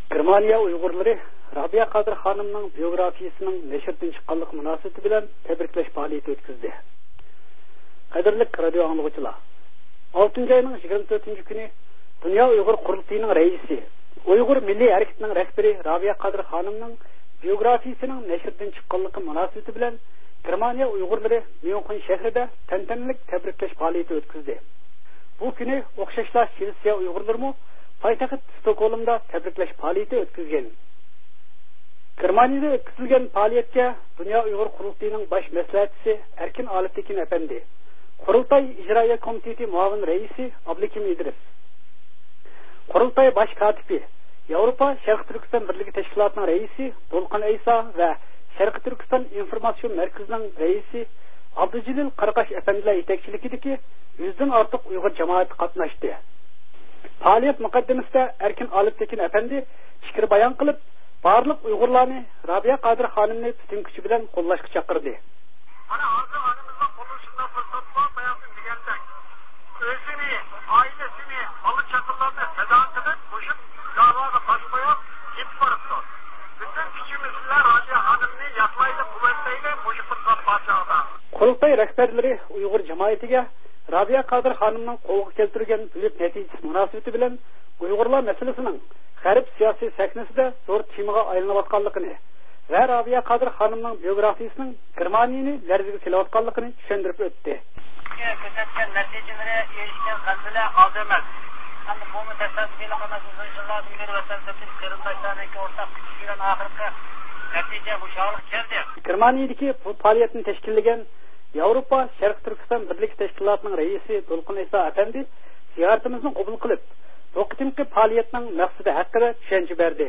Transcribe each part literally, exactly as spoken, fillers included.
Germaniya Uyg'urlari Rabia Qadir xonimning biografiyasining nashrdan chiqqanlik munosabati bilan tabriklash faoliyati o'tkazdi. Qadrli radio anglag'uchilar, oltinchi oyning yigirma to'rtinchi kuni Dunyo Uyg'ur qurultiyining raisi, Uyg'ur milliy harakatining rahbari Rabia Qadir xonimning biografiyasining nashrdan chiqqanligi munosabati bilan Germaniya Uyg'urlari Myunxen shahrida tantanalik tabriklash faoliyati o'tkazdi. Bu kuni o'xshashlar Chilsiya Uyg'urlarimi poytaxt Stokgolmda tabriklash faoliyati o'tkazgan. Germaniyada o'tkazilgan faoliyatga Dunyo Uyg'ur qurultiyining bosh maslahatchisi Erkin Olibtekin efendi, Qurultay ijroiya komiteti muavin raisi Abdukim İdris, Qurultay bosh katibi, Yevropa Sharq Turkiston birligi tashkilotining raisi Dolqin Aysa va Sharq Turkiston informatsion markazining raisi Abdujilil Qaraqash efendilar yetakchiligidagi yuzdan ortiq Uyg'ur jamoati qatnashdi. Faoliyat muqaddimasida Erkin Olibtekin efendi fikr bayon qilib, barliq Uyg'urlarni Rabia Qadir xonimni butun kuchi bilan qo'llashga chaqirdi. Mana hozir onimizning qo'llashida fursat bor, bayaqin degandek, o'zini, oilasini, bola chaqalarni fado qilib, qo'shib da'voga bosh qo'yib, ketib boribdi. Bütün kuchimiz bilan Rabia xonimni yaqlaydi, quvvatlaydi, mushfiqqa podshohda. Qurultay rahbarlari Uyg'ur jamoatiga Rabia Qadir xonimning qo'lga keltirgan buyuk natijasi munosabati bilan Uyg'urlar masalasining g'arb siyosiy sahnasida zo'r temaga aylanayotganligini va Rabia Qadir xonimning biografiyasining Germaniyani larzaga kelayotganligini tushuntirib o'tdi. Ko'rsatgan natijalari erishgan qalblar oz emas. Hamda bu mutasaddilar qanday inshaalloh universitet qarindoshlarning o'rtaq kuchi bilan oxirgi natija mushohara keldi. Germaniyadagi bu faoliyatni tashkillagan Yevropa Sharq Turkiston birligi tashkilotining raisi Dolqin Aysa efendi ziyoratimizni qabul qilib, bu qitimki faoliyatning maqsadi haqida tushuncha berdi.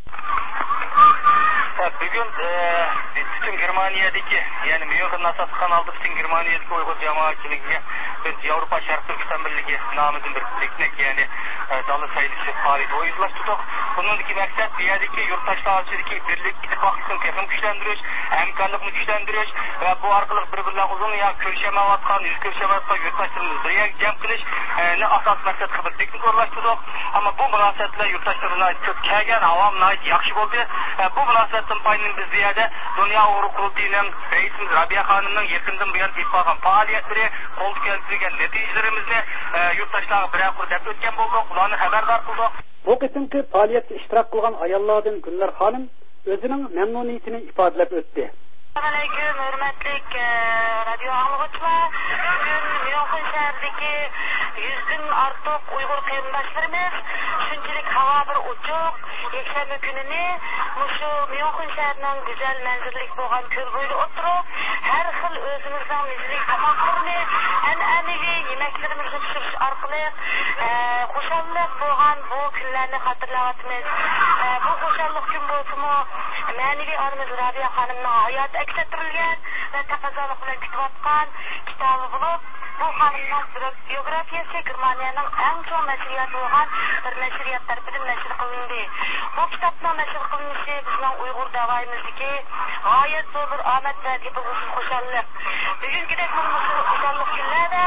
Bugün bütün Germaniyadaki, yani Myunxen Nasatxon aldı bütün Germaniyadaki Uyghur cemaatçiliğine biz Avrupa Şarkı Türkistan Birliği namıdın bir teknik yani dalı sayılışı faaliyeti uygulaştırdık. Bunundaki maksat dünyadaki yurttaşlar arasındaki birlik ittifaklıkını tekrar güçlendiriş, hemkarlıkını güçlendiriş ve bu arkalık birbirine uzun ya kölşemevatkan, yüz kölşemevatkan yurttaşlarımız bir yer cem kılış ne asas maksat kıbır teknik uğurlaştırdık. Ama bu münasebetler yurttaşlarına çok kegen, avamına ait yakşı oldu. Bu münasebetin payının biz ziyade Dünya Uğur Kurultayı'nın reisimiz Rabia Hanım'ın yakından bu yana ittifakın faaliyetleri, koldu keltirilgen neticelerimizni e, yurttaşlarına birer kur dep ötken bulduk, ulanı haberdar kıldık. Bu qitimki faoliyatda ishtirok qilgan ayollardan Gullar xonim o'zining mamnuniyatini ifodalab o'tdi. Assalomu alaykum, hurmatli radio anglag'uchilar. Bugun Myunxen shahridagi yuzdan ortiq Uyg'ur qarindoshlarimiz shunchalik havo bir ochiq, yakshanba kunini mushu Myunxen shahrining go'zal manzaralik bo'lgan ko'l bo'yida o'tirib, har xil o'zimizning milliy tamoqlarni, an'anaviy yemeklarimizni pishirish orqali xushallik bo'lgan bu kunlarni xotirlayapmiz. Bu xushallik kun bo'lsa-mu, ma'naviy onamiz Rabia xonimning hayoti aks ettirilgan va taqozolik bilan kutayotgan kitobi bo'lib, bu xonimning biografiyasi Germaniyaning eng chong nashriyati bo'lgan bir nashriyat tarafidan nashr qilindi. Bu kitobning nashr qilinishi bizning Uyg'ur davoyimizdagi g'oyat zo'r bir omad va tepilg'usiz xushallik. Bugungidek bu xushallik kunlarda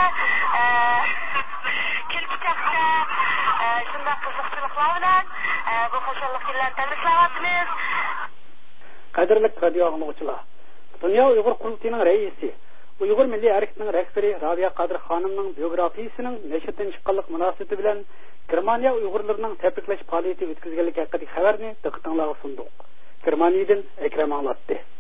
kelguchakda shunday qiziqchiliklar bilan bu xushallik kunlarini tabriklayapmiz. Qadrli radio anglag'uchilar, Dunyo Uyg'ur qurultiyining raisi, Uyg'ur milliy harakatining rahbari Rabia Qadir xonimning biografiyasining nashrdan chiqqanlik munosabati bilan Germaniya Uyg'urlarining tabriklash faoliyati o'tkazganligi haqidagi xabarni diqqatingizga sundik. Germaniyadan Akram anglatdi.